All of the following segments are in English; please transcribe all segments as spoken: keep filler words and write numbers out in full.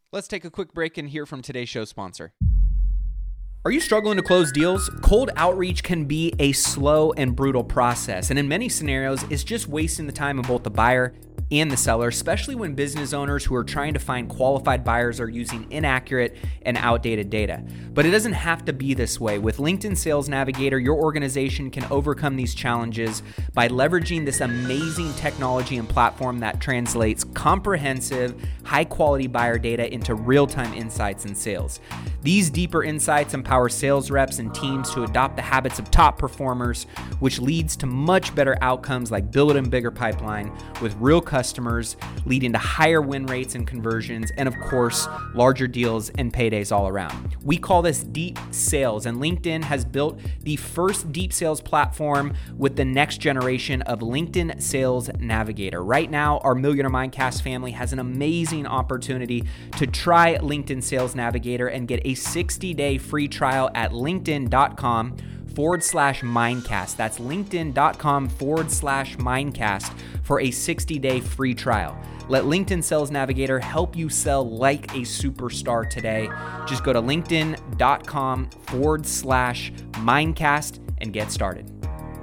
Let's take a quick break and hear from today's show sponsor. Are you struggling to close deals? Cold outreach can be a slow and brutal process, and in many scenarios, it's just wasting the time of both the buyer and the seller, especially when business owners who are trying to find qualified buyers are using inaccurate and outdated data. But it doesn't have to be this way. With LinkedIn Sales Navigator, your organization can overcome these challenges by leveraging this amazing technology and platform that translates comprehensive, high-quality buyer data into real-time insights in sales. These deeper insights empower sales reps and teams to adopt the habits of top performers, which leads to much better outcomes like building a bigger pipeline with real customers, leading to higher win rates and conversions, and of course, larger deals and paydays all around. We call this deep sales, and LinkedIn has built the first deep sales platform with the next generation of LinkedIn Sales Navigator. Right now, our Millionaire Mindcast family has an amazing opportunity to try LinkedIn Sales Navigator and get a sixty-day free trial at linkedin.com forward slash Mindcast. That's linkedin.com forward slash Mindcast for a sixty-day free trial. Let LinkedIn Sales Navigator help you sell like a superstar today. Just go to linkedin.com forward slash Mindcast and get started.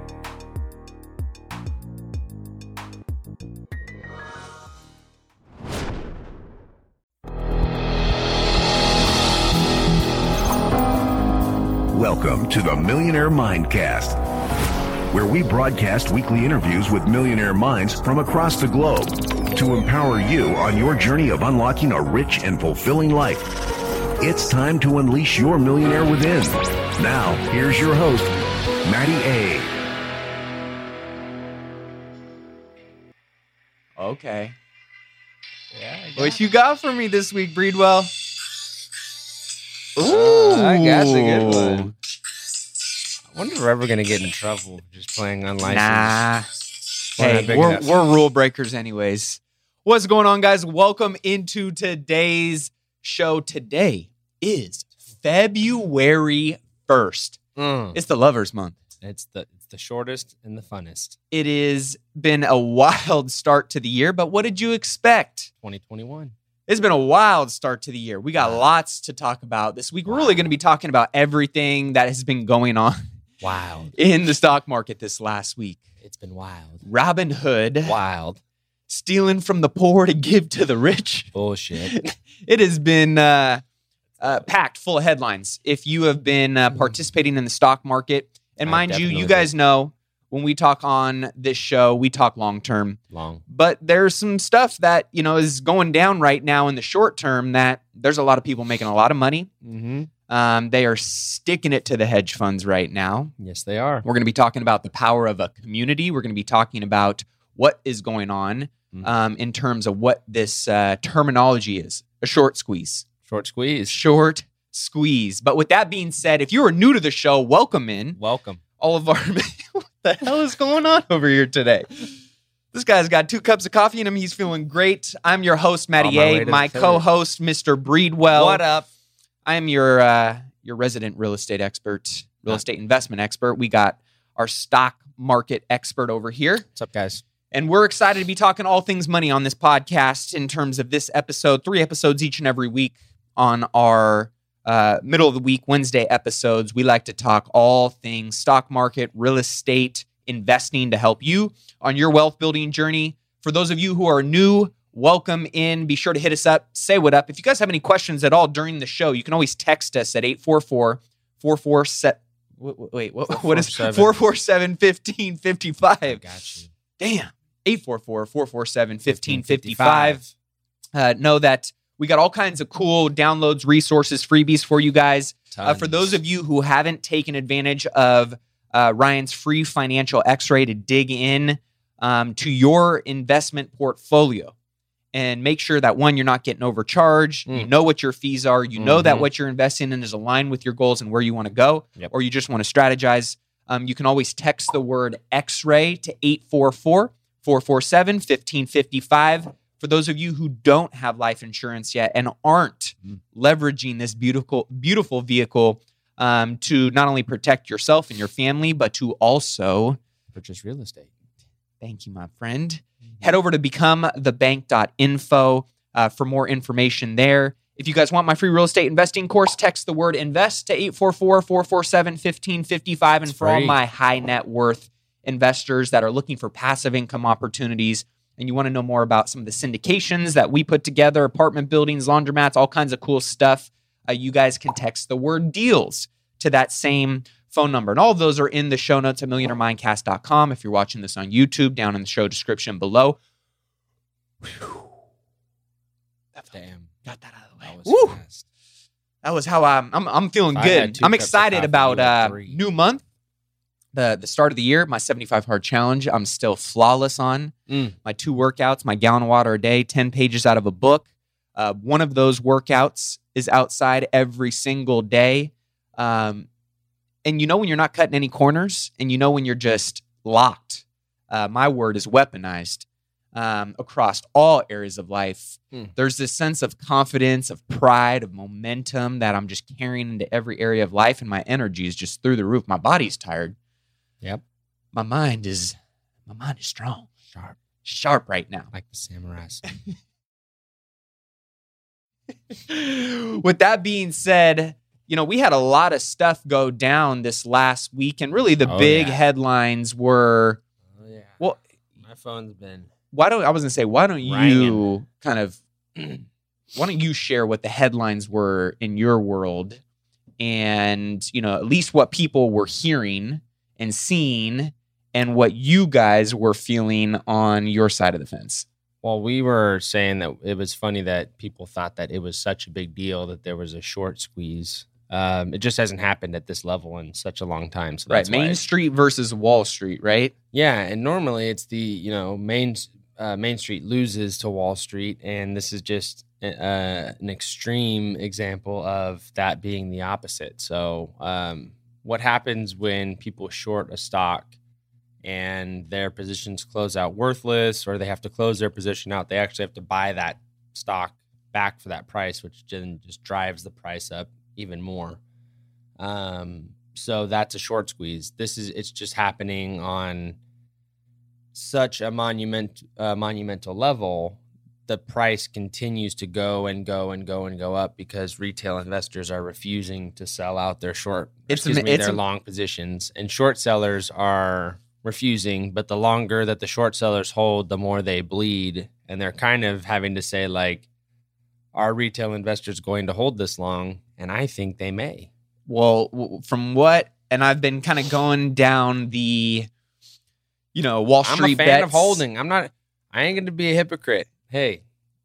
Welcome to the Millionaire Mindcast, where we broadcast weekly interviews with millionaire minds from across the globe to empower you on your journey of unlocking a rich and fulfilling life. It's time to unleash your millionaire within. Now, here's your host, Matty A. Okay. Yeah, I What you got for me this week, Breedwell? Ooh, uh, I got the good one. I wonder if we're ever going to get in trouble just playing unlicensed. Nah. We're Hey, not big we're, enough. we're rule breakers anyways. What's going on, guys? Welcome into today's show. Today is February first. Mm. It's the Lovers Month. It's the it's the shortest and the funnest. It has been a wild start to the year, but what did you expect? twenty twenty-one. It's been a wild start to the year. We got Wow. lots to talk about this week. We're really going to be talking about everything that has been going on Wild. in the stock market this last week. It's been wild. Robin Hood Wild. stealing from the poor to give to the rich. Bullshit. It has been uh, uh, packed full of headlines. If you have been uh, participating in the stock market, and I mind you, definitely you guys know when we talk on this show, we talk long term. Long. But there's some stuff that, you know, is going down right now in the short term that there's a lot of people making a lot of money. Mm-hmm. Um, they are sticking it to the hedge funds right now. Yes, they are. We're going to be talking about the power of a community. We're going to be talking about what is going on um, in terms of what this uh, terminology is. A short squeeze. Short squeeze. Short squeeze. But with that being said, if you are new to the show, welcome in. Welcome. All of our... What the hell is going on over here today? This guy's got two cups of coffee in him. He's feeling great. I'm your host, Matty On my way A. to My Philly. co-host, Mister Breedwell. What up? I am your uh, your resident real estate expert, real estate investment expert. We got our stock market expert over here. What's up, guys? And we're excited to be talking all things money on this podcast in terms of this episode, three episodes each and every week on our uh, middle of the week, Wednesday episodes. We like to talk all things stock market, real estate, investing to help you on your wealth building journey. For those of you who are new, welcome in. Be sure to hit us up, say what up. If you guys have any questions at all during the show, you can always text us at eight four four, four four seven. Wait, what, what is four four seven, one five five five? I got you. Damn. eight four four, four four seven, one five five five. Uh, know that we got all kinds of cool downloads, resources, freebies for you guys. Uh, for those of you who haven't taken advantage of uh, Ryan's free financial x-ray to dig in um, to your investment portfolio and make sure that, one, you're not getting overcharged, Mm. you know what your fees are, you know that Mhm. what you're investing in is aligned with your goals and where you want to go, Yep. or you just want to strategize, um, you can always text the word x-ray to eight four four, four four seven, one five five five. For those of you who don't have life insurance yet and aren't Mm. leveraging this beautiful, beautiful vehicle um, to not only protect yourself and your family, but to also, Purchase real estate. thank you, my friend, head over to become the bank dot info uh, for more information there. If you guys want my free real estate investing course, text the word invest to eight four four, four four seven, one five five five. And It's for all free. my high net worth investors that are looking for passive income opportunities and you want to know more about some of the syndications that we put together, apartment buildings, laundromats, all kinds of cool stuff, uh, you guys can text the word deals to that same phone number. And all of those are in the show notes at millionaire mindcast dot com. If you're watching this on YouTube, down in the show description below. Whew. Damn. Got that out of the way. That was Woo! fast. That was how I'm. I'm, I'm feeling If I had good. two I'm cups of excited coffee, about you had uh, three. new month, the the start of the year. My seventy-five hard challenge. I'm still flawless on Mm. my two workouts. My gallon of water a day, ten pages out of a book. Uh, one of those workouts is outside every single day. Um, and you know when you're not cutting any corners, and you know when you're just locked. Uh, my word is weaponized. Um, across all areas of life. Hmm. There's this sense of confidence, of pride, of momentum that I'm just carrying into every area of life, and my energy is just through the roof. My body's tired. Yep. My mind is, my mind is strong, Sharp. sharp right now. Like the samurai. With that being said, you know, we had a lot of stuff go down this last week, and really the Oh, big yeah. headlines were, Oh yeah. well, My phone's been. why don't I was gonna say why don't you Ringing. kind of why don't you share what the headlines were in your world, and you know at least what people were hearing and seeing, and what you guys were feeling on your side of the fence. Well, we were saying that it was funny that people thought that it was such a big deal that there was a short squeeze. Um, it just hasn't happened at this level in such a long time. So Right, that's why Main it's- Street versus Wall Street, right? Yeah, and normally it's the you know main uh, Main Street loses to Wall Street, and this is just uh, an extreme example of that being the opposite. So, um, what happens when people short a stock and their positions close out worthless, or they have to close their position out? They actually have to buy that stock back for that price, which then just drives the price up even more. Um, so that's a short squeeze. This is it's just happening on such a monument uh, monumental level. The price continues to go and go and go and go up because retail investors are refusing to sell out their short, It's excuse am- me, it's their am- long positions, and short sellers are refusing. But the longer that the short sellers hold, the more they bleed, and they're kind of having to say like, are retail investors going to hold this long? And I think they may. Well, w- from what, and I've been kind of going down the, you know, Wall I'm Street a fan bets. of holding. I'm not. I ain't going to be a hypocrite. Hey,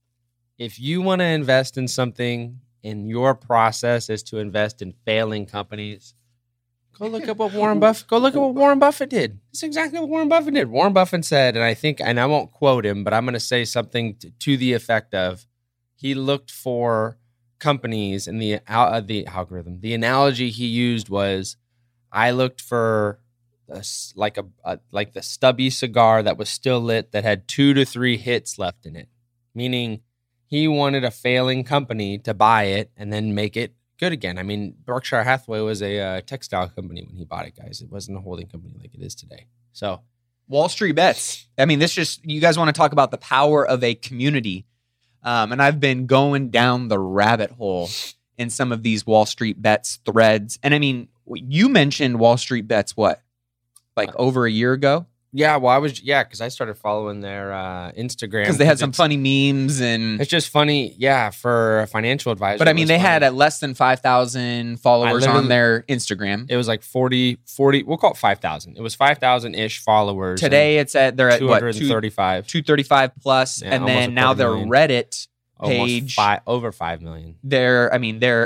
if you want to invest in something and your process is to invest in failing companies, go look at what Warren Buffett. Go look at what Warren Buffett did. It's exactly what Warren Buffett did. Warren Buffett said, and I think, and I won't quote him, but I'm going to say something to, to the effect of, he looked for companies, and the uh, the algorithm, the analogy he used was, I looked for a s like a, a like the stubby cigar that was still lit that had two to three hits left in it, meaning he wanted a failing company to buy it and then make it good again. I mean, Berkshire Hathaway was a uh, textile company when he bought it, guys. It wasn't a holding company like it is today. So Wall Street bets. I mean, this just, you guys want to talk about the power of a community. Um, and I've been going down the rabbit hole in some of these Wall Street bets threads. And I mean, you mentioned Wall Street bets, what, like over a year ago? yeah, well, I was yeah, because I started following their uh, Instagram Because they had some it's- funny memes and, It's just funny, yeah, for a financial advisor. but I it mean, was they funny. had at less than five thousand followers literally- on their Instagram. It was like forty, forty, we'll call it five thousand. It was five thousand ish followers. Today it's at, they're at two what, hundred two thirty-five. thirty-five plus. Yeah, and almost then a now quarter their million. Reddit Almost page, five, over five million. they're, I mean, they're,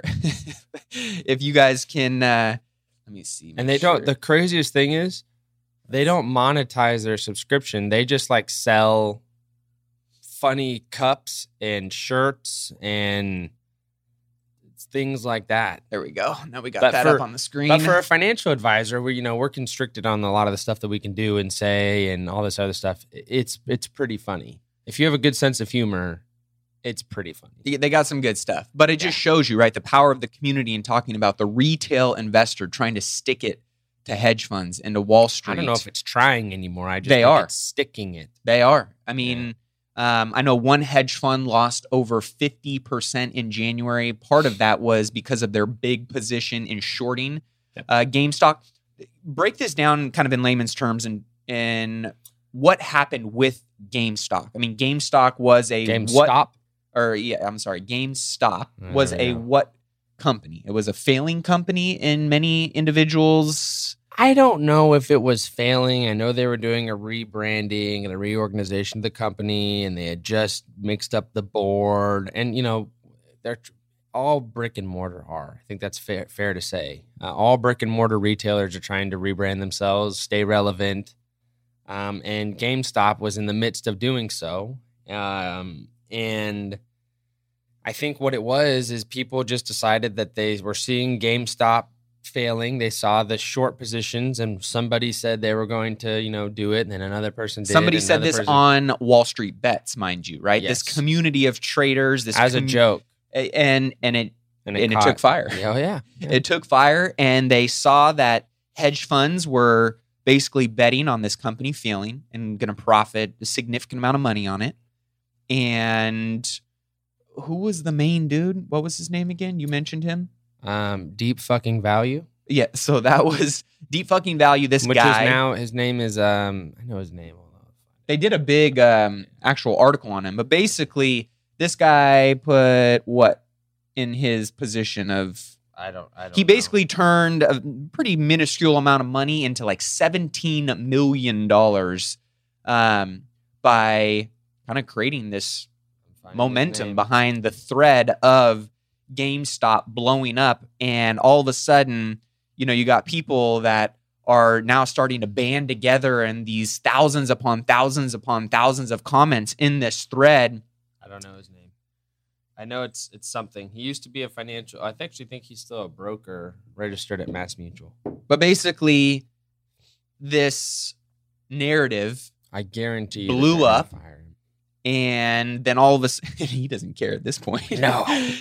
if you guys can, uh, let me see. And make they don't, sure. the craziest thing is they don't monetize their subscription. They just like sell funny cups and shirts and things like that. There we go. Now we got But that for- up on the screen. But for a financial advisor, we you know we're constricted on a lot of the stuff that we can do and say and all this other stuff. It's it's pretty funny. If you have a good sense of humor, it's pretty funny. They- they got some good stuff, but it just shows you, right, the power of the community and talking about the retail investor trying to stick it to hedge funds and to Wall Street. I don't know if it's trying anymore. I just They think are. it's sticking it. They are. I mean, Um, I know one hedge fund lost over fifty percent in January. Part of that was because of their big position in shorting uh, GameStop. Break this down kind of in layman's terms and, and what happened with GameStop. I mean, GameStop was a GameStop? what? Or yeah, I'm sorry, GameStop was a what company? It was a failing company in many individuals. I don't know if it was failing. I know they were doing a rebranding and a reorganization of the company, and they had just mixed up the board. And, you know, they're all brick and mortar are. I think that's fair, fair to say. Uh, all brick and mortar retailers are trying to rebrand themselves, stay relevant. Um, and GameStop was in the midst of doing so. Um, and I think what it was is people just decided that they were seeing GameStop failing. They saw the short positions, and somebody said they were going to, you know, do it, and then another person did. Somebody it, said this person... on Wall Street Bets, mind you, right? Yes. This community of traders, this as com- a joke, and and it and it, and it took fire. Oh yeah. yeah, it took fire, and they saw that hedge funds were basically betting on this company failing and going to profit a significant amount of money on it. And who was the main dude? What was his name again? You mentioned him. Um, Deep Fucking Value. Yeah, so that was Deep Fucking Value. This Which guy, is now his name is um, I know his name. Hold on. They did a big um actual article on him, but basically, this guy put what in his position of. I don't. I don't. He know. basically turned a pretty minuscule amount of money into like seventeen million dollars, um, by kind of creating this momentum behind the thread of GameStop blowing up. And all of a sudden, you know, you got people that are now starting to band together, and these thousands upon thousands upon thousands of comments in this thread. I don't know his name. I know it's it's something. He used to be a financial. I actually think he's still a broker registered at Mass Mutual. But basically, this narrative I guarantee you blew up. Fire him. And then all of a sudden, he doesn't care at this point. No.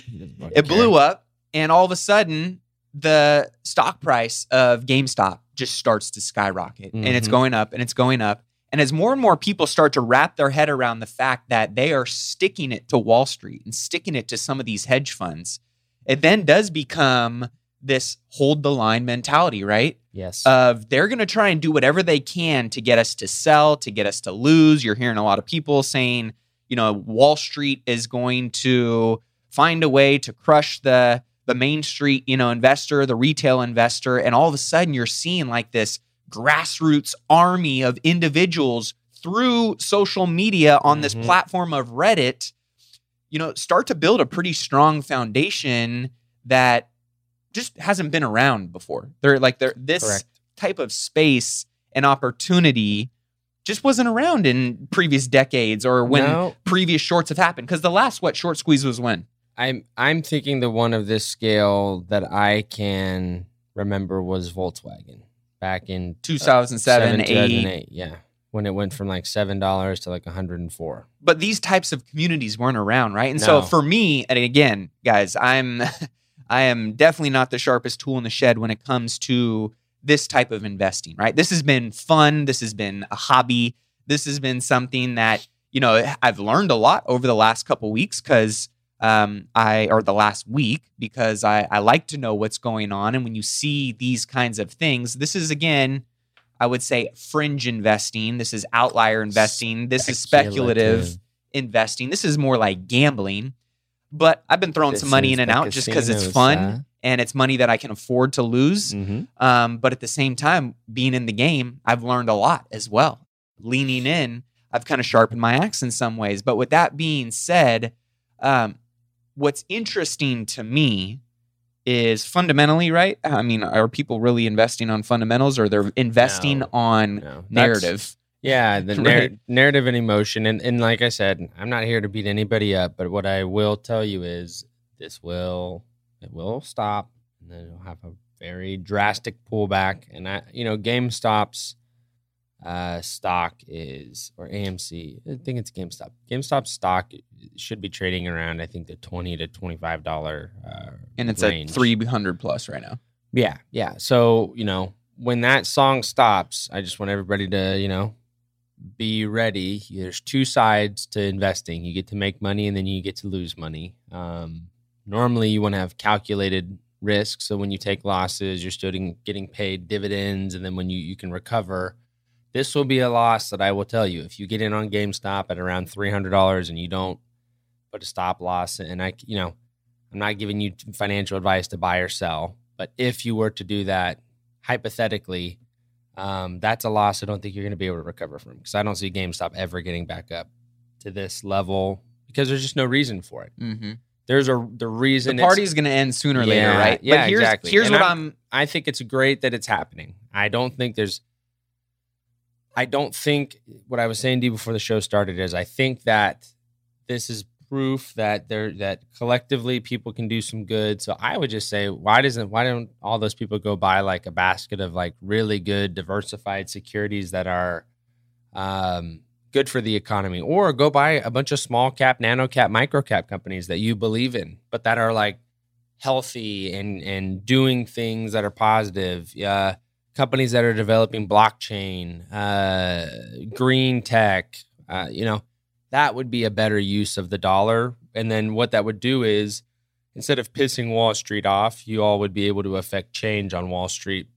It blew up, and all of a sudden, the stock price of GameStop just starts to skyrocket. Mm-hmm. And it's going up, and it's going up. And as more and more people start to wrap their head around the fact that they are sticking it to Wall Street and sticking it to some of these hedge funds, it then does become this hold the line mentality, right? Yes. Of they're going to try and do whatever they can to get us to sell, to get us to lose. You're hearing a lot of people saying, you know, Wall Street is going to find a way to crush the the Main Street, you know, investor, the retail investor. And all of a sudden you're seeing like this grassroots army of individuals through social media on mm-hmm. this platform of Reddit, you know, start to build a pretty strong foundation that just hasn't been around before. They're like they're this Correct. Type of space and opportunity just wasn't around in previous decades or when no. previous shorts have happened. Because the last what short squeeze was when? I'm I'm thinking the one of this scale that I can remember was Volkswagen back in two thousand seven, uh, two thousand eight, yeah, when it went from like seven dollars to like one hundred four. But these types of communities weren't around, right? And no. so for me, and again, guys, I'm I am definitely not the sharpest tool in the shed when it comes to this type of investing, right? This has been fun. This has been a hobby. This has been something that, you know, I've learned a lot over the last couple weeks because um, I, or the last week, because I, I like to know what's going on. And when you see these kinds of things, this is, again, I would say fringe investing. This is outlier investing. This is speculative investing. This is more like gambling. But I've been throwing this some money in and out just because it's fun uh... and it's money that I can afford to lose. Mm-hmm. Um, but at the same time, being in the game, I've learned a lot as well. Leaning in, I've kind of sharpened my axe in some ways. But with that being said, um, what's interesting to me is fundamentally, right? I mean, are people really investing on fundamentals or they're investing no, on no. narrative? Yeah, the right. narr- narrative and emotion. And, and like I said, I'm not here to beat anybody up, but what I will tell you is this will, it will stop, and then it'll have a very drastic pullback. And, I, you know, GameStop's uh, stock is, or A M C, I think it's GameStop. GameStop stock should be trading around, I think, the twenty to twenty-five dollars uh, and it's range. at three hundred plus right now. Yeah, yeah. So, you know, when that song stops, I just want everybody to, you know, be ready. There's two sides to investing. You get to make money and then you get to lose money. Um, normally, you want to have calculated risk. So when you take losses, you're still getting paid dividends. And then when you, you can recover, this will be a loss that I will tell you. If you get in on GameStop at around three hundred dollars and you don't put a stop loss, and I, you know, I'm not giving you financial advice to buy or sell, but if you were to do that, hypothetically, Um, that's a loss I don't think you're going to be able to recover from, because I don't see GameStop ever getting back up to this level because there's just no reason for it. Mm-hmm. There's a the reason the party's going to end sooner or yeah, later, right? Yeah, but here's, exactly. Here's and what I'm, I'm. I think it's great that it's happening. I don't think there's. I don't think what I was saying to you before the show started is I think that this is proof that there that collectively people can do some good. So I would just say, why doesn't why don't all those people go buy like a basket of like really good diversified securities that are um, good for the economy, or go buy a bunch of small cap, nano cap, micro cap companies that you believe in, but that are like healthy and and doing things that are positive. Uh, companies that are developing blockchain, uh, green tech, uh, you know. That would be a better use of the dollar. And then what that would do is, instead of pissing Wall Street off, you all would be able to affect change on Wall Street.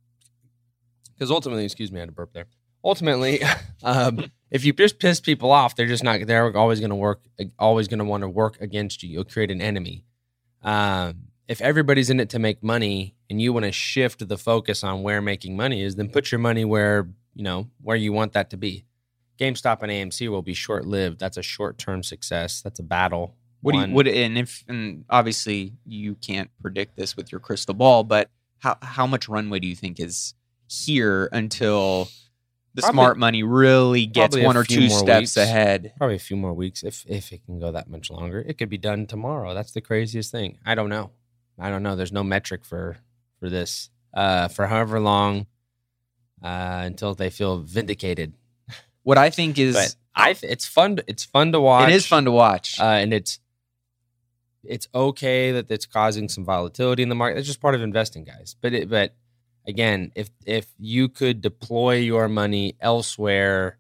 Because ultimately, excuse me, I had to burp there. Ultimately, um, if you just piss people off, they're just not, they're always going to work, always going to want to work against you. You'll create an enemy. Um, if everybody's in it to make money and you want to shift the focus on where making money is, then put your money where, you know, where you want that to be. GameStop and A M C will be short-lived. That's a short-term success. That's a battle. What do you, what, and if, and obviously you can't predict this with your crystal ball, but how, how much runway do you think is here until the Probably, smart money really gets one or two steps weeks. ahead? Probably a few more weeks, if if it can go that much longer. It could be done tomorrow. That's the craziest thing. I don't know. I don't know. There's no metric for for this. Uh, for however long, uh, until they feel vindicated. What I think is, but I th- it's fun. To, it's fun to watch. It is fun to watch, uh, and it's it's okay that it's causing some volatility in the market. It's just part of investing, guys. But it, but again, if if you could deploy your money elsewhere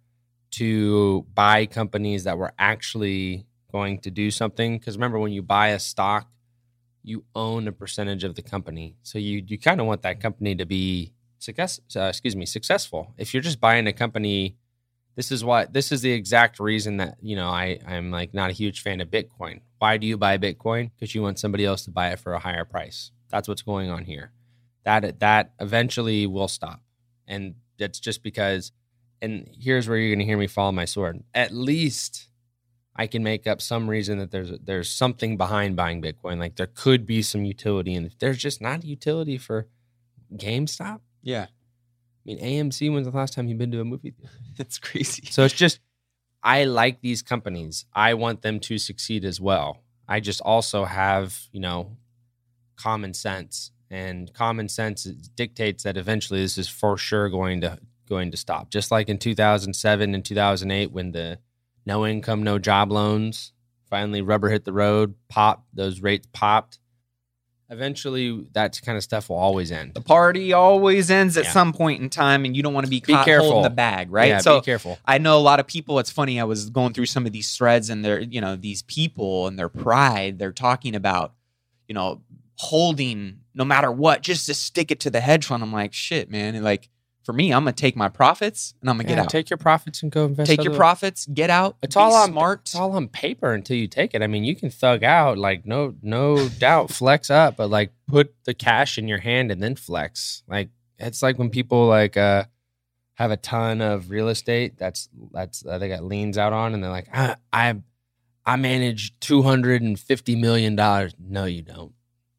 to buy companies that were actually going to do something, because remember, when you buy a stock, you own a percentage of the company, so you you kind of want that company to be success. Uh, excuse me, successful. If you're just buying a company. This is what this is the exact reason that, you know, I, I'm like not a huge fan of Bitcoin. Why do you buy Bitcoin? Because you want somebody else to buy it for a higher price. That's what's going on here. That that eventually will stop. And that's just because, and here's where you're going to hear me follow my sword. At least I can make up some reason that there's there's something behind buying Bitcoin. Like there could be some utility, and there's just not a utility for GameStop. Yeah. I mean, A M C, when's the last time you've been to a movie theater? That's crazy. So it's just, I like these companies. I want them to succeed as well. I just also have, you know, common sense. And common sense dictates that eventually this is for sure going to going to stop. Just like in two thousand seven and two thousand eight, when the no income, no job loans finally rubber hit the road, popped, those rates popped. Eventually, that kind of stuff will always end. The party always ends at Yeah. some point in time, and you don't want to be Be caught careful. holding the bag, right? Yeah, so be careful. I know a lot of people. It's funny. I was going through some of these threads, and they're, you know, these people and their pride. They're talking about, you know, holding no matter what, just to stick it to the hedge fund. I'm like, shit, man. And like for me, I'm gonna take my profits and I'm gonna Yeah, get out. Take your profits and go invest. Take your other- profits, get out. It's be all on smart. It's all on paper until you take it. I mean, you can thug out, like no, no doubt, flex up, but like put the cash in your hand and then flex. Like it's like when people like uh, have a ton of real estate. That's that's uh, they got liens out on, and they're like, I I, I manage two hundred and fifty million dollars. No, you don't.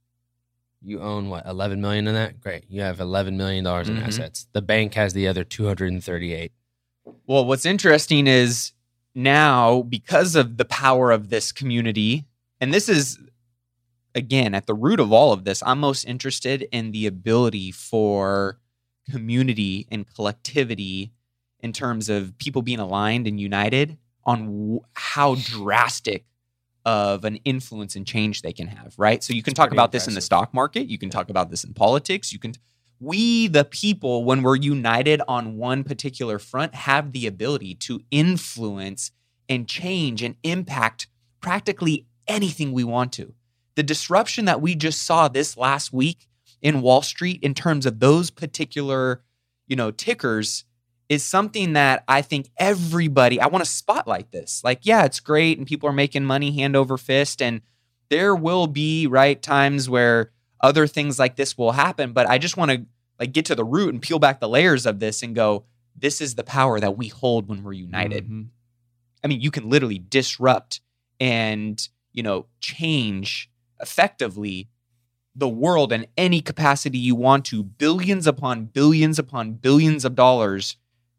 You own what, eleven million in that? Great, you have eleven million dollars in Mhm. assets. The bank has the other two hundred and thirty-eight. Well, what's interesting is now, because of the power of this community, and this is, again, at the root of all of this, I'm most interested in the ability for community and collectivity in terms of people being aligned and united on w- how drastic of an influence and change they can have, right? So you can talk pretty about this in the impressive. stock market. You can talk about this in politics. You can, we, the people, when we're united on one particular front, have the ability to influence and change and impact practically anything we want to. The disruption that we just saw this last week in Wall Street in terms of those particular, you know, tickers is something that I think everybody, I want to spotlight this. Like, yeah, it's great and people are making money hand over fist, and there will be, right, times where other things like this will happen, but I just want to like get to the root and peel back the layers of this and go, this is the power that we hold when we're united. Mm-hmm. I mean, you can literally disrupt and, you know, change effectively the world in any capacity you want to. Billions upon billions upon billions of dollars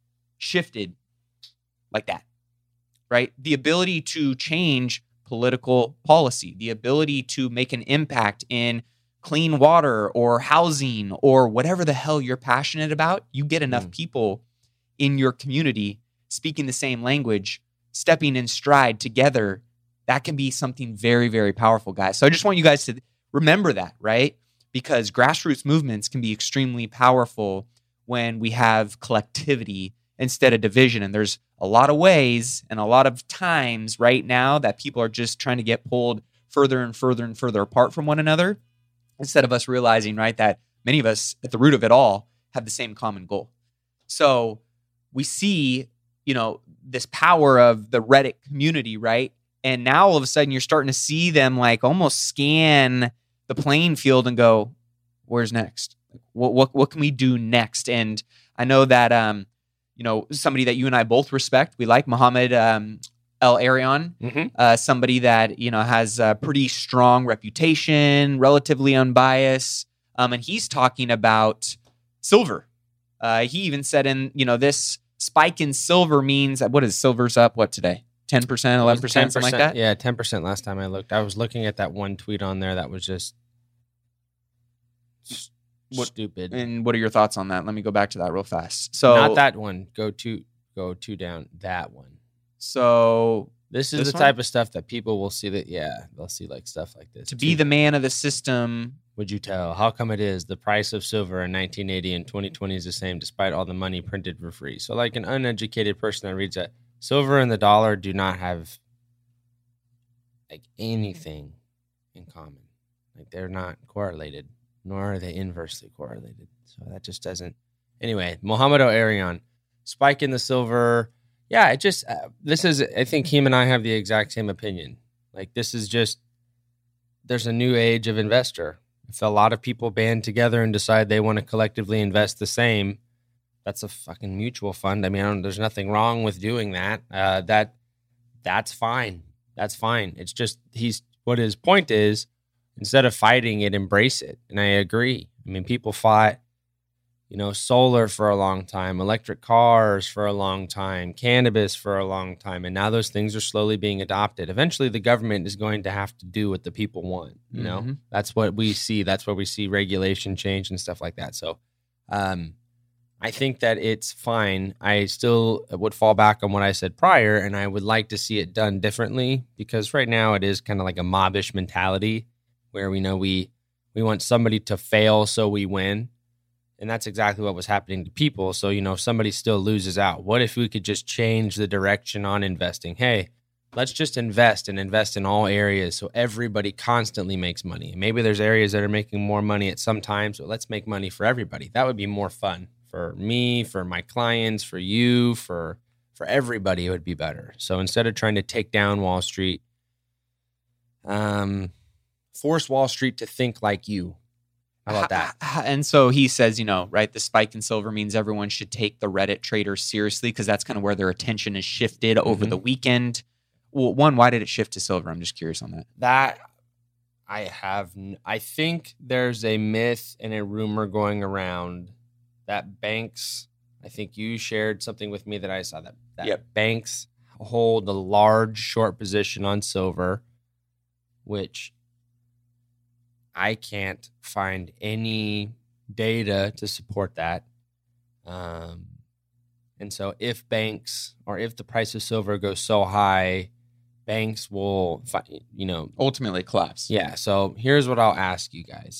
shifted like that, right? The ability to change political policy, the ability to make an impact in clean water or housing or whatever the hell you're passionate about. You get enough mm. people in your community speaking the same language, stepping in stride together. That can be something very, very powerful, guys. So I just want you guys to remember that, right? Because grassroots movements can be extremely powerful when we have collectivity instead of division. And there's a lot of ways and a lot of times right now that people are just trying to get pulled further and further and further apart from one another, instead of us realizing, right, that many of us at the root of it all have the same common goal. So we see, you know, this power of the Reddit community, right? And now all of a sudden you're starting to see them like almost scan the playing field and go, where's next? What what what can we do next? And I know that um, you know, somebody that you and I both respect, we like Mohammed um, El-Erian, mm-hmm. uh, somebody that, you know, has a pretty strong reputation, relatively unbiased, um, and he's talking about silver. Uh, he even said in, you know, this spike in silver means, what is silver's up, what today? ten percent, eleven percent, something like that? Yeah, ten percent last time I looked. I was looking at that one tweet on there that was just what, stupid. And what are your thoughts on that? Let me go back to that real fast. So not that one. Go two, go two down. That one. So this is this the one? Type of stuff that people will see that, yeah, they'll see like stuff like this. To be the man of the system. Would you tell? How come it is the price of silver in nineteen eighty and twenty twenty is the same despite all the money printed for free? So like an uneducated person that reads that, silver and the dollar do not have like anything in common. Like they're not correlated, nor are they inversely correlated. So that just doesn't. Anyway, Mohammed El-Erian, spike in the silver. Yeah, it just, uh, this is, I think him and I have the exact same opinion. Like this is just, there's a new age of investor. If a lot of people band together and decide they want to collectively invest the same, that's a fucking mutual fund. I mean, I don't, there's nothing wrong with doing that. Uh, that that's fine. That's fine. It's just he's what his point is. Instead of fighting it, embrace it. And I agree. I mean, people fought, you know, solar for a long time, electric cars for a long time, cannabis for a long time, and now those things are slowly being adopted. Eventually, the government is going to have to do what the people want. You know, mm-hmm. That's what we see. That's where we see regulation change and stuff like that. So, um. I think that it's fine. I still would fall back on what I said prior, and I would like to see it done differently because right now it is kind of like a mobbish mentality where we know we we want somebody to fail so we win, and that's exactly what was happening to people. So, you know, if somebody still loses out, what if we could just change the direction on investing? Hey, let's just invest and invest in all areas so everybody constantly makes money. Maybe there's areas that are making more money at some times, but let's make money for everybody. That would be more fun. For me, for my clients, for you, for for everybody, it would be better. So instead of trying to take down Wall Street, um, force Wall Street to think like you. How about that? And so he says, you know, right, the spike in silver means everyone should take the Reddit traders seriously because that's kind of where their attention is shifted mm-hmm. over the weekend. Well, one, why did it shift to silver? I'm just curious on that. That I have, I think there's a myth and a rumor going around that banks, I think you shared something with me that I saw that, that yep. banks hold a large short position on silver, which I can't find any data to support that. Um, and so if banks or if the price of silver goes so high, banks will, you know, ultimately collapse. Yeah. So here's what I'll ask you guys.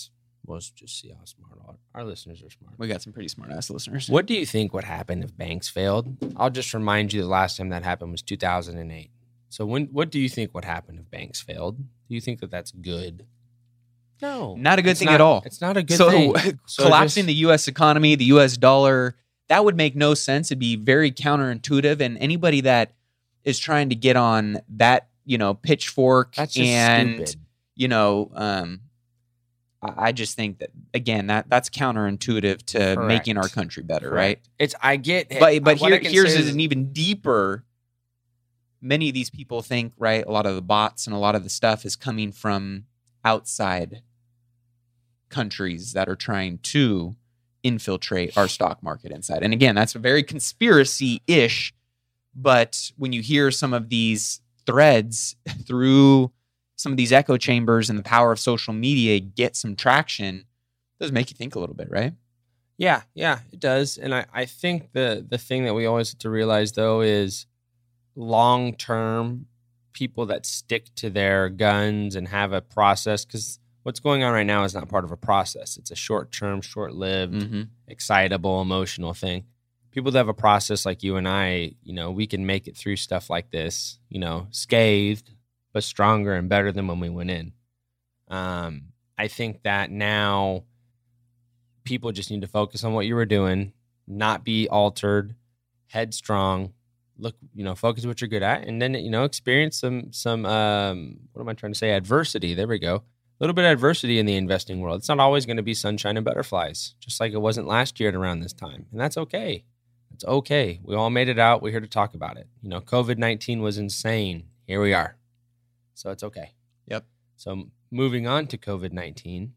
We'll just see how smart our, our listeners are smart. We got some pretty smart ass listeners. What do you think would happen if banks failed? I'll just remind you the last time that happened was two thousand eight. So when, what do you think would happen if banks failed? Do you think that that's good? No. Not a good it's thing not, at all. It's not a good so, thing. So collapsing just, the U S economy, the U S dollar, that would make no sense. It'd be very counterintuitive. And anybody that is trying to get on that, you know, pitchfork that's just and, stupid. you know, um, I, I just think that, again, that that's counterintuitive to Correct. making our country better, Correct. right? It's, I get But, but what here, I can here's say is is- an even deeper. Many of these people think, right, a lot of the bots and a lot of the stuff is coming from outside countries that are trying to infiltrate our stock market inside. And again, that's very conspiracy-ish, but when you hear some of these threads through some of these echo chambers and the power of social media get some traction, it does make you think a little bit, right? Yeah, yeah, it does. And I, I think the the thing that we always have to realize, though, is long-term people that stick to their guns and have a process, because what's going on right now is not part of a process. It's a short-term, short-lived, Mm-hmm. excitable, emotional thing. People that have a process like you and I, you know, we can make it through stuff like this, you know, scathed, but stronger and better than when we went in. Um, I think that now people just need to focus on what you were doing, not be altered, headstrong, look, you know, focus what you're good at, and then, you know, experience some, some, um, what am I trying to say? Adversity. There we go. A little bit of adversity in the investing world. It's not always going to be sunshine and butterflies, just like it wasn't last year at around this time. And that's okay. It's okay. We all made it out. We're here to talk about it. You know, covid nineteen was insane. Here we are. So it's okay. Yep. So moving on to covid nineteen,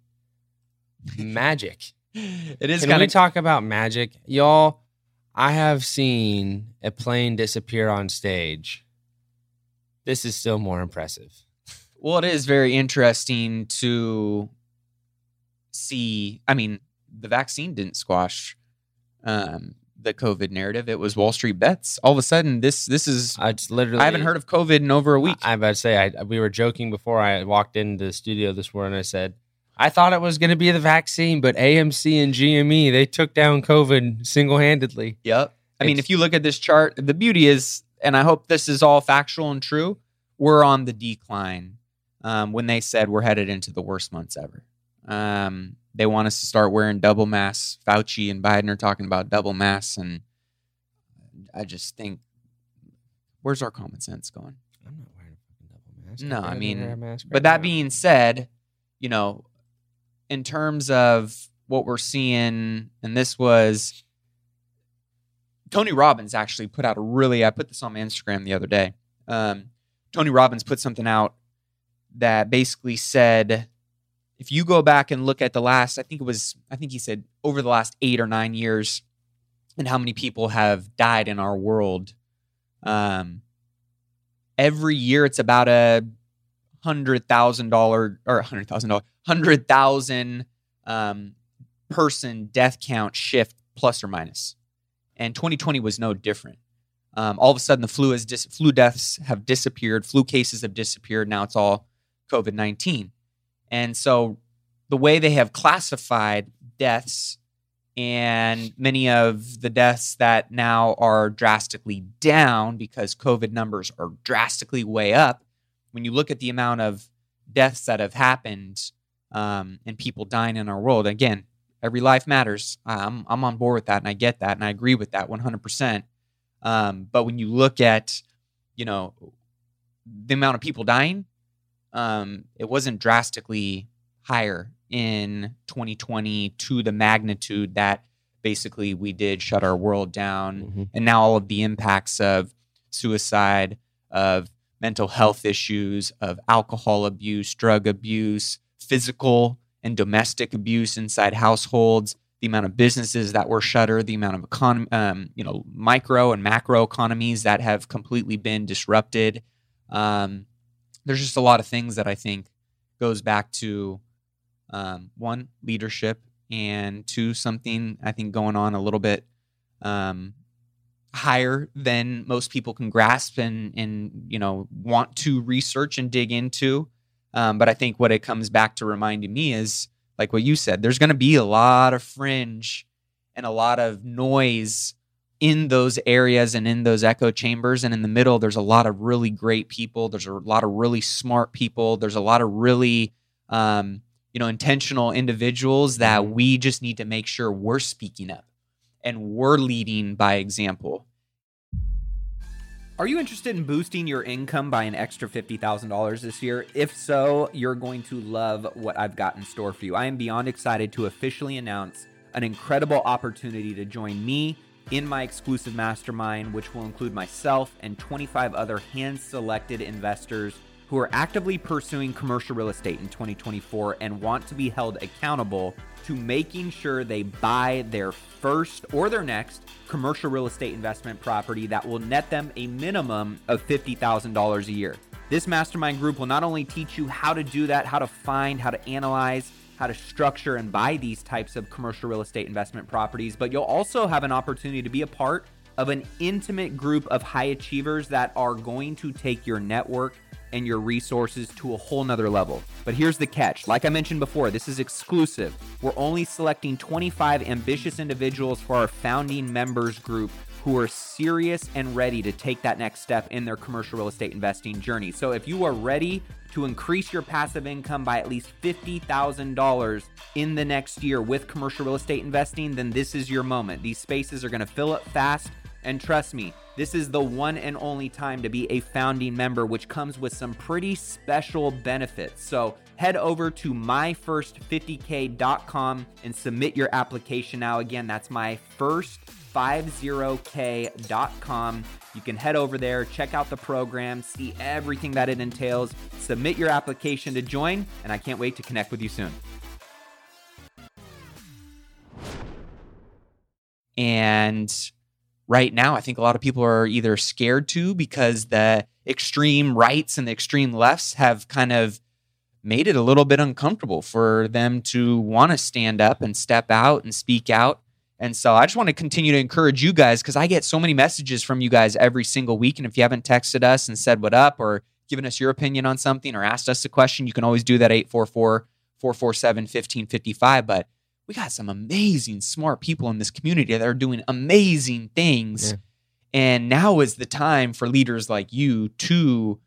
magic. It is Can kind we of talk about magic? Y'all, I have seen a plane disappear on stage. This is still more impressive. Well, it is very interesting to see. I mean, the vaccine didn't squash um, the COVID narrative. It was Wall Street bets. All of a sudden, this this is. I just literally. I haven't heard of COVID in over a week. I, I about to say I, we were joking before I walked into the studio this morning. I said I thought it was going to be the vaccine, but A M C and G M E, they took down COVID single-handedly. Yep. I mean, It's- if you look at this chart, the beauty is, and I hope this is all factual and true, we're on the decline. Um, when they said we're headed into the worst months ever. Um, they want us to start wearing double masks. Fauci and Biden are talking about double masks, and I just think, where's our common sense going? I'm not wearing a fucking double mask. No, I'd I rather mean, wear a mask But right that now. being said, you know, in terms of what we're seeing, and this was Tony Robbins actually put out a really, I put this on my Instagram the other day. Um, Tony Robbins put something out that basically said, if you go back and look at the last, I think it was, I think he said over the last eight or nine years and how many people have died in our world, um, every year it's about a hundred thousand dollar or a hundred thousand dollar, hundred thousand um, person death count shift plus or minus. And twenty twenty was no different. Um, all of a sudden, the flu has dis- flu deaths have disappeared. Flu cases have disappeared. Now it's all COVID nineteen. And so the way they have classified deaths, and many of the deaths that now are drastically down because COVID numbers are drastically way up, when you look at the amount of deaths that have happened um, and people dying in our world, again, every life matters. I'm, I'm on board with that, and I get that, and I agree with that one hundred percent. Um, but when you look at, you know, the amount of people dying, um, it wasn't drastically higher in twenty twenty to the magnitude that basically we did shut our world down. Mm-hmm. And now all of the impacts of suicide, of mental health issues, of alcohol abuse, drug abuse, physical and domestic abuse inside households, the amount of businesses that were shuttered, the amount of economy, um, you know, micro and macro economies that have completely been disrupted. Um, there's just a lot of things that I think goes back to um, one, leadership, and two, something I think going on a little bit um, higher than most people can grasp and and you know want to research and dig into. Um, but I think what it comes back to reminding me is like what you said, there's going to be a lot of fringe and a lot of noise in those areas and in those echo chambers. And in the middle, there's a lot of really great people. There's a lot of really smart people. There's a lot of really, um, you know, intentional individuals that Mm-hmm. we just need to make sure we're speaking up and we're leading by example. Are you interested in boosting your income by an extra fifty thousand dollars this year? If so, you're going to love what I've got in store for you. I am beyond excited to officially announce an incredible opportunity to join me in my exclusive mastermind, which will include myself and twenty-five other hand-selected investors who are actively pursuing commercial real estate in twenty twenty-four and want to be held accountable to making sure they buy their first or their next commercial real estate investment property that will net them a minimum of fifty thousand dollars a year. This mastermind group will not only teach you how to do that, how to find, how to analyze, how to structure and buy these types of commercial real estate investment properties, but you'll also have an opportunity to be a part of an intimate group of high achievers that are going to take your network and your resources to a whole nother level. But here's the catch. Like I mentioned before, this is exclusive. We're only selecting twenty-five ambitious individuals for our founding members group who are serious and ready to take that next step in their commercial real estate investing journey. So if you are ready to increase your passive income by at least fifty thousand dollars in the next year with commercial real estate investing, then this is your moment. These spaces are going to fill up fast. And trust me, this is the one and only time to be a founding member, which comes with some pretty special benefits. So head over to my first fifty K dot com and submit your application now. Again, that's my first fifty K dot com. You can head over there, check out the program, see everything that it entails, submit your application to join, and I can't wait to connect with you soon. And right now, I think a lot of people are either scared to because the extreme rights and the extreme lefts have kind of made it a little bit uncomfortable for them to want to stand up and step out and speak out. And so I just want to continue to encourage you guys because I get so many messages from you guys every single week. And if you haven't texted us and said what up or given us your opinion on something or asked us a question, you can always do that eight four four, four four seven, one five five five. But we got some amazing, smart people in this community that are doing amazing things. Yeah. And now is the time for leaders like you to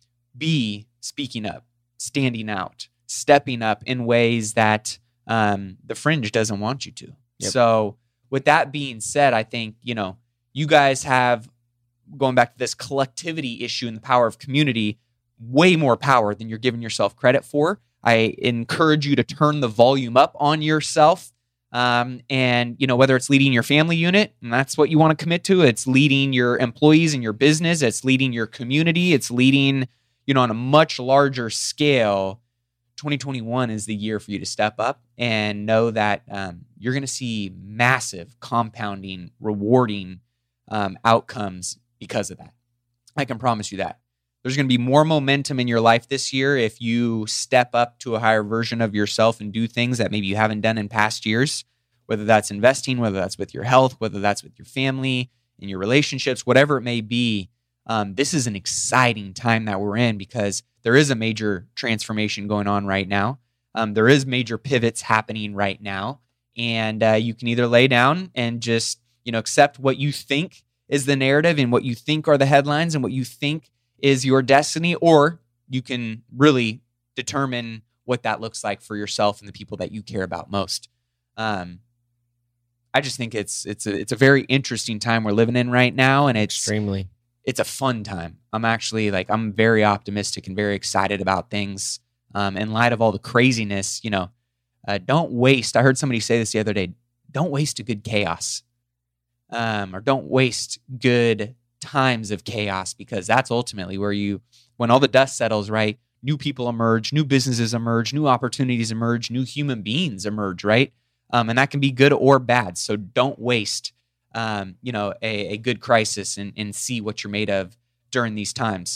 be speaking up, standing out, stepping up in ways that um, the fringe doesn't want you to. Yep. So with that being said, I think, you know, you guys have, going back to this collectivity issue and the power of community, way more power than you're giving yourself credit for. I encourage you to turn the volume up on yourself. Um, and, you know, whether it's leading your family unit, and that's what you want to commit to, it's leading your employees in your business, it's leading your community, it's leading, you know, on a much larger scale. twenty twenty-one is the year for you to step up and know that um, you're going to see massive compounding, rewarding um, outcomes because of that. I can promise you that. There's going to be more momentum in your life this year if you step up to a higher version of yourself and do things that maybe you haven't done in past years, whether that's investing, whether that's with your health, whether that's with your family, in your relationships, whatever it may be. Um, this is an exciting time that we're in because there is a major transformation going on right now. Um, there is major pivots happening right now. And uh, you can either lay down and just, you know, accept what you think is the narrative and what you think are the headlines and what you think is your destiny, or you can really determine what that looks like for yourself and the people that you care about most. Um, I just think it's it's a, it's a very interesting time we're living in right now, and it's extremely it's a fun time. I'm actually like I'm very optimistic and very excited about things. Um, in light of all the craziness, you know, uh, don't waste. I heard somebody say this the other day. Don't waste a good chaos, um, or don't waste good times of chaos, because that's ultimately where you, when all the dust settles, right, new people emerge, new businesses emerge, new opportunities emerge, new human beings emerge, right? Um, and that can be good or bad. So don't waste, um, you know, a, a good crisis and, and see what you're made of during these times.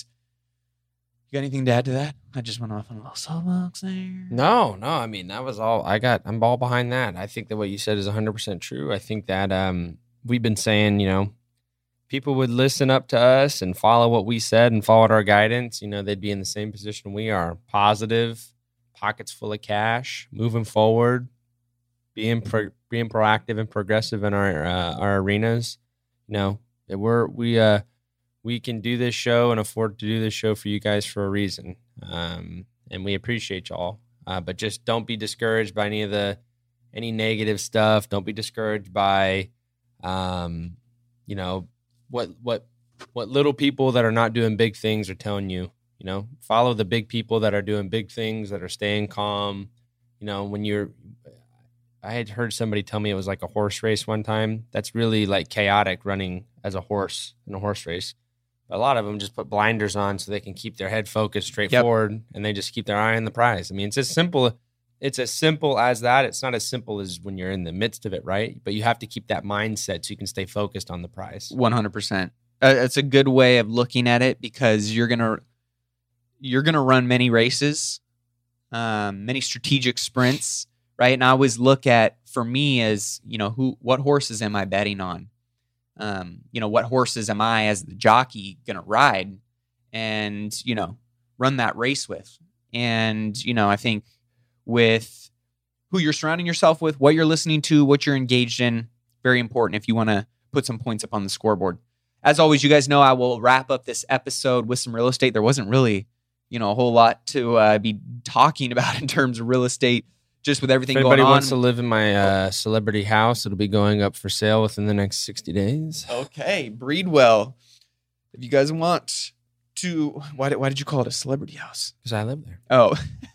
You got anything to add to that? I just went off on a little soapbox there. No, no. I mean, that was all I got. I'm all behind that. I think that what you said is one hundred percent true. I think that um, we've been saying, you know, people would listen up to us and follow what we said and followed our guidance, you know, they'd be in the same position we are. Positive, pockets full of cash, moving forward, being pro- being proactive and progressive in our uh, our arenas. You know, we're we uh we can do this show and afford to do this show for you guys for a reason, um, and we appreciate y'all. Uh, but just don't be discouraged by any of the any negative stuff. Don't be discouraged by, um, you know, what what what little people that are not doing big things are telling you. You know, follow the big people that are doing big things, that are staying calm. You know, when you're, I had heard somebody tell me it was like a horse race one time. That's really like chaotic running as a horse in a horse race. A lot of them just put blinders on so they can keep their head focused straight Yep. forward, and they just keep their eye on the prize. I mean, it's as simple. It's as simple as that. It's not as simple as when you're in the midst of it, right? But you have to keep that mindset so you can stay focused on the prize. one hundred percent. Uh, it's a good way of looking at it because you're gonna you're gonna run many races, um, many strategic sprints, right? And I always look at, for me, as you know, who what horses am I betting on? Um, you know, what horses am I as the jockey gonna ride and you know run that race with? And you know, I think with who you're surrounding yourself with, what you're listening to, what you're engaged in, very important if you want to put some points up on the scoreboard. As always, you guys know I will wrap up this episode with some real estate. There wasn't really, you know, a whole lot to uh, be talking about in terms of real estate, just with everything If going anybody on. wants to live in my uh, celebrity house, it'll be going up for sale within the next sixty days. Okay, Breedwell. If you guys want to, why did, why did you call it a celebrity house? Because I live there. Oh.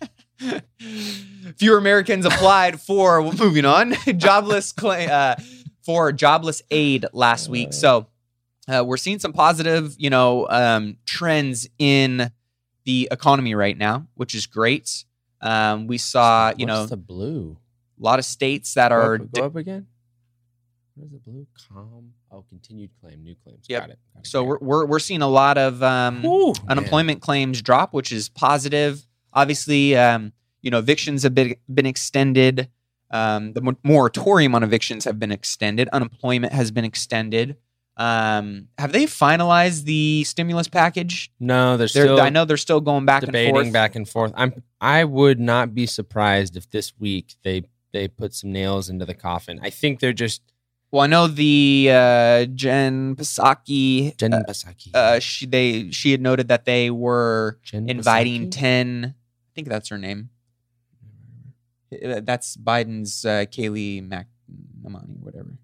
Fewer Americans applied for, well, moving on, jobless claim, uh, for jobless aid last week. So uh, we're seeing some positive, you know, um, trends in the economy right now, which is great. Um, we saw, you What's know, the blue? a lot of states that Go are, up, go up again. What is the blue? Calm. Oh, continued claim, new claims. Yep. Got it. Got it. so we're, we're we're seeing a lot of um, Ooh, unemployment claims drop, which is positive. Obviously, um, you know, evictions have been been extended. Um, the mor- moratorium on evictions have been extended. Unemployment has been extended. Um, have they finalized the stimulus package? No, they're They're, still. I know they're still going back debating and forth. back and forth. I'm. I would not be surprised if this week they they put some nails into the coffin. I think they're just Well, I know the uh, Jen Psaki. Jen uh, Psaki. uh, she they she had noted that they were Jen inviting Psaki? ten. I think that's her name. Uh, That's Biden's uh, Kayleigh McEnany, whatever.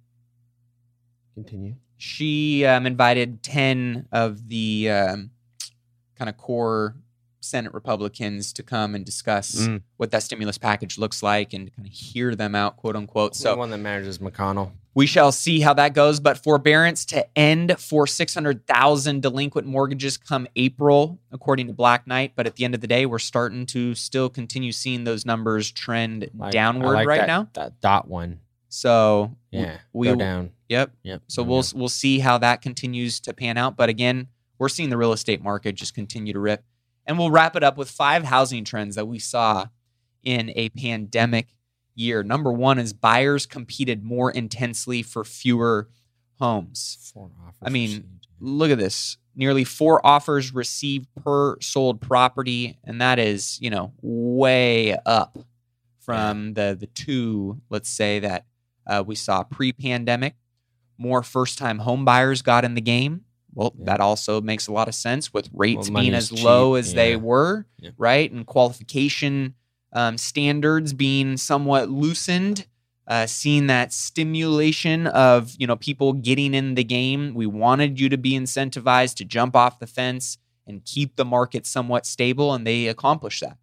Continue. She um, invited ten of the um, kind of core Senate Republicans to come and discuss Mm. what that stimulus package looks like and kind of hear them out, quote unquote. So So the one that matters is McConnell. we shall see how that goes. But forbearance to end for six hundred thousand delinquent mortgages come April, according to Black Knight. But at the end of the day, we're starting to still continue seeing those numbers trend Like- downward I like right that, now. That dot one. So Yeah. we go down. Yep. Yep. So go we'll down. we'll see how that continues to pan out. But again, we're seeing the real estate market just continue to rip. And we'll wrap it up with five housing trends that we saw in a pandemic year. Number one is buyers competed more intensely for fewer homes. Four offers I mean, received. Look at this. Nearly four offers received per sold property. And that is, you know, way up from the, the two, let's say, that uh, we saw pre-pandemic. More first-time home buyers got in the game. Well, Yeah. that also makes a lot of sense with rates Well, being money's as low cheap, as they yeah. were, Yeah. right? And qualification um, standards being somewhat loosened. Uh, seeing that stimulation of, you know, people getting in the game. We wanted you to be incentivized to jump off the fence and keep the market somewhat stable, and they accomplished that.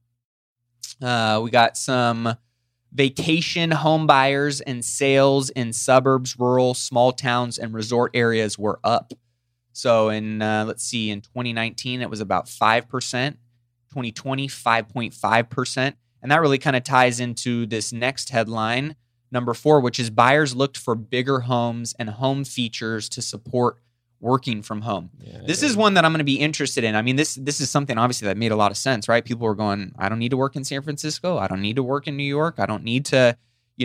Uh, we got some vacation home buyers and sales in suburbs, rural, small towns, and resort areas were up. So in, uh, let's see, in twenty nineteen, it was about five percent. twenty twenty, five point five percent. And that really kind of ties into this next headline, number four, which is buyers looked for bigger homes and home features to support working from home. Yeah, This yeah. is one that I'm going to be interested in. I mean, this this is something obviously that made a lot of sense, right? People were going, I don't need to work in San Francisco. I don't need to work in New York. I don't need to, you know,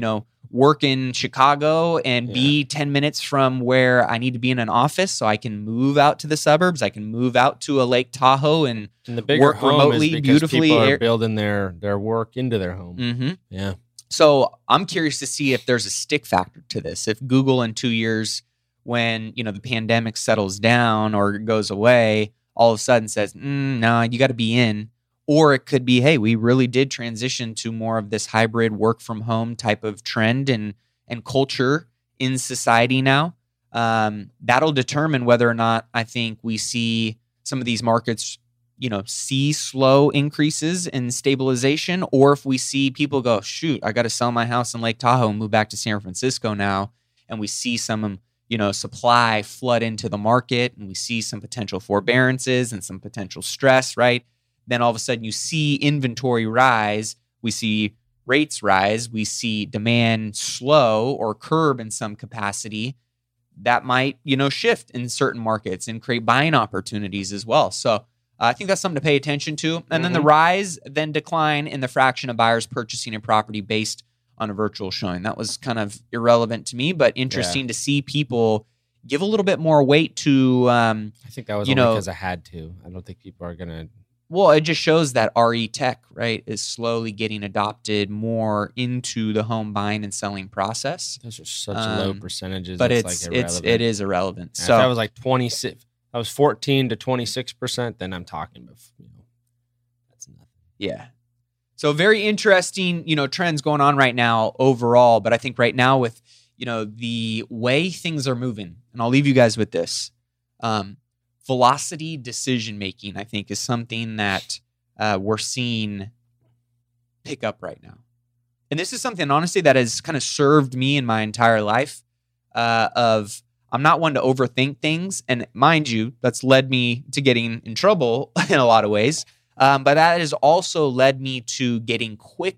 work in Chicago and Yeah. be ten minutes from where I need to be in an office, so I can move out to the suburbs. I can move out to a Lake Tahoe and, And the bigger work home remotely, is because beautifully people air- are building their their work into their home. Mhm. Yeah. So I'm curious to see if there's a stick factor to this. If Google in two years, when you know the pandemic settles down or goes away, all of a sudden says, mm, "No, you got to be in," or it could be, "Hey, we really did transition to more of this hybrid work from home type of trend and and culture in society now." Um, that'll determine whether or not I think we see some of these markets, you know, see slow increases in stabilization, or if we see people go, shoot, I got to sell my house in Lake Tahoe and move back to San Francisco now, and we see some, you know, supply flood into the market, and we see some potential forbearances and some potential stress, right? Then all of a sudden you see inventory rise, we see rates rise, we see demand slow or curb in some capacity. That might, you know, shift in certain markets and create buying opportunities as well. So I think that's something to pay attention to. And then the Mhm. rise, then decline in the fraction of buyers purchasing a property based on a virtual showing. That was kind of irrelevant to me, but interesting to see people give a little bit more weight to, um, I think that was You only know- because I had to. I don't think people are gonna. well, it just shows that R E tech, right, is slowly getting adopted more into the home buying and selling process. Those are such low Um, percentages. But it's, it's like it's irrelevant. it is irrelevant. Yeah, So if that was like twenty-six. That was fourteen to twenty-six percent. Then I'm talking about, you know, that's nothing. yeah. So very interesting, you know, trends going on right now overall. But I think right now with, you know, the way things are moving, and I'll leave you guys with this. Um, velocity decision making, I think, is something that uh, we're seeing pick up right now. And this is something, honestly, that has kind of served me in my entire life. Uh, of I'm not one to overthink things, and mind you, that's led me to getting in trouble in a lot of ways. Um, but that has also led me to getting quick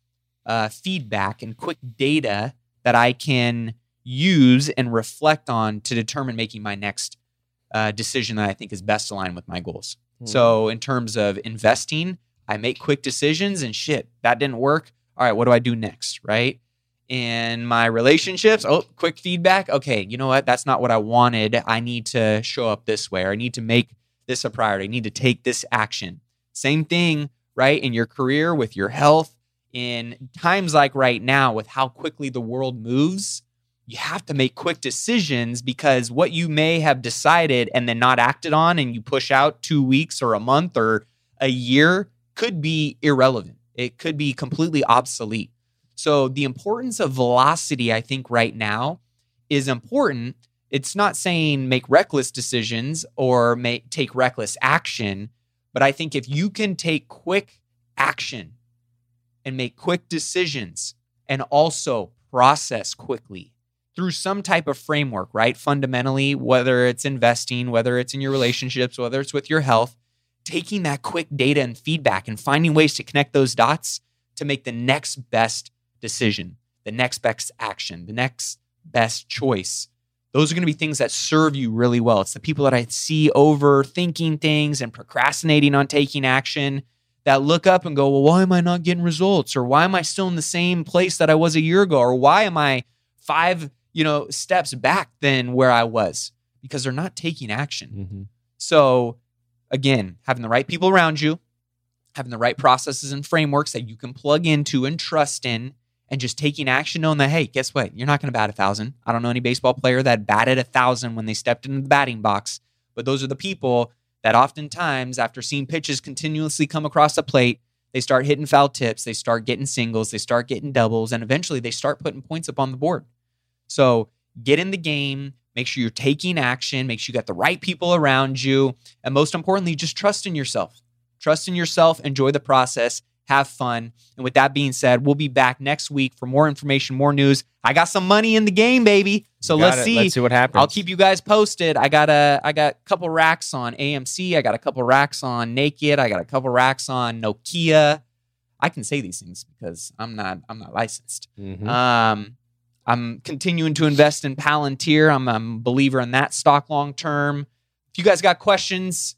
uh, feedback and quick data that I can use and reflect on to determine making my next uh, decision that I think is best aligned with my goals. Hmm. So in terms of investing, I make quick decisions and shit, that didn't work. All right, what do I do next, right? In my relationships, oh, quick feedback. Okay, you know what? That's not what I wanted. I need to show up this way, or I need to make this a priority. I need to take this action. Same thing, right? In your career, with your health, in times like right now, with how quickly the world moves, you have to make quick decisions, because what you may have decided and then not acted on, and you push out two weeks or a month or a year, could be irrelevant. It could be completely obsolete. So the importance of velocity, I think right now, is important. It's not saying make reckless decisions or make take reckless action, but I think if you can take quick action and make quick decisions and also process quickly through some type of framework, right? Fundamentally, whether it's investing, whether it's in your relationships, whether it's with your health, taking that quick data and feedback and finding ways to connect those dots to make the next best decision, the next best action, the next best choice. Those are going to be things that serve you really well. It's the people that I see overthinking things and procrastinating on taking action that look up and go, well, why am I not getting results? Or why am I still in the same place that I was a year ago? Or why am I five, you know, steps back than where I was? Because they're not taking action. Mm-hmm. So again, having the right people around you, having the right processes and frameworks that you can plug into and trust in, and just taking action, knowing that, hey, guess what? You're not going to bat a thousand. I don't know any baseball player that batted a thousand when they stepped into the batting box, but those are the people that oftentimes, after seeing pitches continuously come across the plate, they start hitting foul tips, they start getting singles, they start getting doubles, and eventually they start putting points up on the board. So get in the game, make sure you're taking action, make sure you got the right people around you, and most importantly, just trust in yourself. Trust in yourself, enjoy the process, have fun. And with that being said, we'll be back next week for more information, more news. I got some money in the game, baby. So Got let's it. see. Let's see what happens. I'll keep you guys posted. I got a I got a couple racks on A M C. I got a couple racks on Naked. I got a couple racks on Nokia. I can say these things because I'm not I'm not licensed. Mhm. Um, I'm continuing to invest in Palantir. I'm, I'm a believer in that stock long term. If you guys got questions,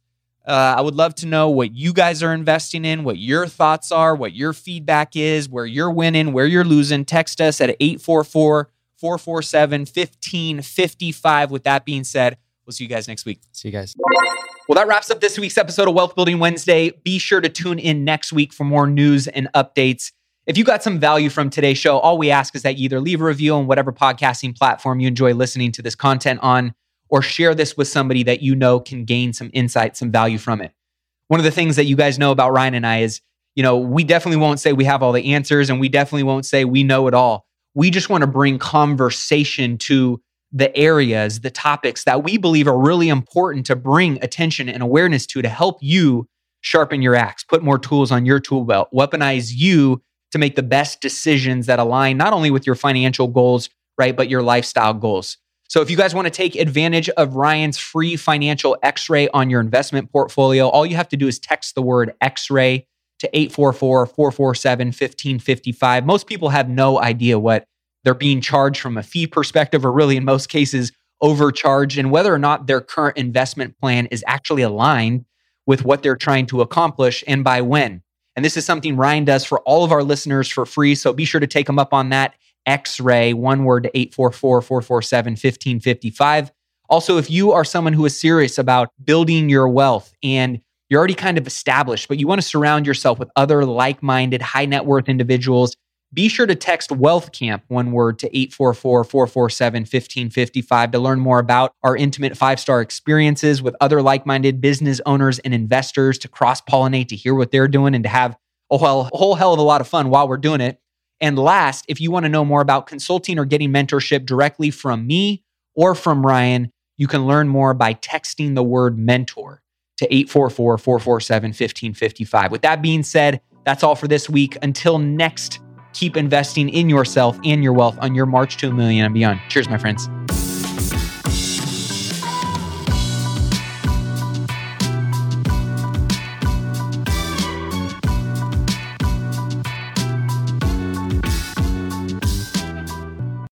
Uh, I would love to know what you guys are investing in, what your thoughts are, what your feedback is, where you're winning, where you're losing. Text us at eight four four, four four seven, one five five five. With that being said, we'll see you guys next week. See you guys. Well, that wraps up this week's episode of Wealth Building Wednesday. Be sure to tune in next week for more news and updates. If you got some value from today's show, all we ask is that you either leave a review on whatever podcasting platform you enjoy listening to this content on, or share this with somebody that you know can gain some insight, some value from it. One of the things that you guys know about Ryan and I is, you know, we definitely won't say we have all the answers, and we definitely won't say we know it all. We just want to bring conversation to the areas, the topics that we believe are really important to bring attention and awareness to, to help you sharpen your axe, put more tools on your tool belt, weaponize you to make the best decisions that align not only with your financial goals, right, but your lifestyle goals. So if you guys want to take advantage of Ryan's free financial x-ray on your investment portfolio, all you have to do is text the word x-ray to eight four four, four four seven, one five five five. Most people have no idea what they're being charged from a fee perspective, or really in most cases overcharged, and whether or not their current investment plan is actually aligned with what they're trying to accomplish and by when. And this is something Ryan does for all of our listeners for free. So be sure to take him up on that. X-ray, one word, to eight four four, four four seven, one five five five. Also, if you are someone who is serious about building your wealth and you're already kind of established, but you want to surround yourself with other like-minded, high net worth individuals, be sure to text Wealth Camp, one word, to eight four four, four four seven, one five five five to learn more about our intimate five-star experiences with other like-minded business owners and investors, to cross-pollinate, to hear what they're doing, and to have a whole, a whole hell of a lot of fun while we're doing it. And last, if you want to know more about consulting or getting mentorship directly from me or from Ryan, you can learn more by texting the word mentor to eight four four, four four seven, one five five five. With that being said, that's all for this week. Until next, keep investing in yourself and your wealth on your march to a million and beyond. Cheers, my friends.